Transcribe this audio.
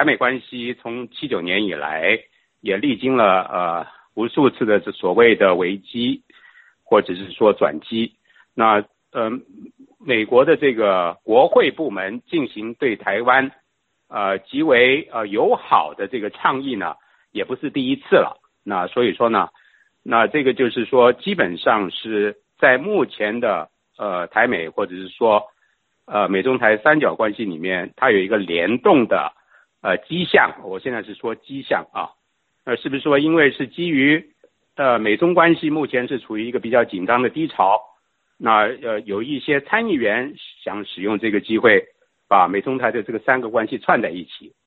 台美关系从79年以来也历经了无数次的所谓的危机，或者是说转机。那美国的这个国会部门进行对台湾极为友好的这个倡议呢，也不是第一次了。那所以说呢，那这个就是说基本上是在目前的台美或者是说美中台三角关系里面，它有一个联动的迹象。我现在是说迹象啊，是不是说因为是基于美中关系目前是处于一个比较紧张的低潮，那有一些参议员想使用这个机会把美中台的这个三个关系串在一起，